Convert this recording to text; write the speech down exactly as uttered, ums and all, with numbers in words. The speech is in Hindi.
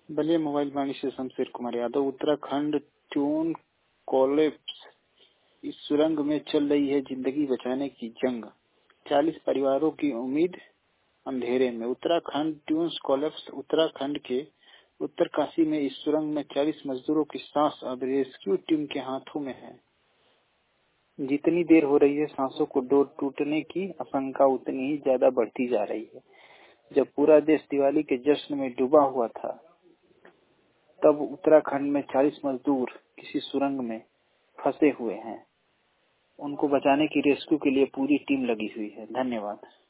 बलिया मोबाइल वाणी से शमशेर कुमार यादव। उत्तराखंड ट्यून कोलैप्स, इस सुरंग में चल रही है जिंदगी बचाने की जंग, चालीस परिवारों की उम्मीद अंधेरे में। उत्तराखंड ट्यून्स कोलैप्स, उत्तराखंड के उत्तरकाशी में इस सुरंग में चालीस मजदूरों की सांस अब रेस्क्यू टीम के हाथों में है। जितनी देर हो रही है सांसों को डोर टूटने की आशंका उतनी ही ज्यादा बढ़ती जा रही है। जब पूरा देश दिवाली के जश्न में डूबा हुआ था, तब उत्तराखंड में चालीस मजदूर किसी सुरंग में फंसे हुए हैं। उनको बचाने की रेस्क्यू के लिए पूरी टीम लगी हुई है। धन्यवाद।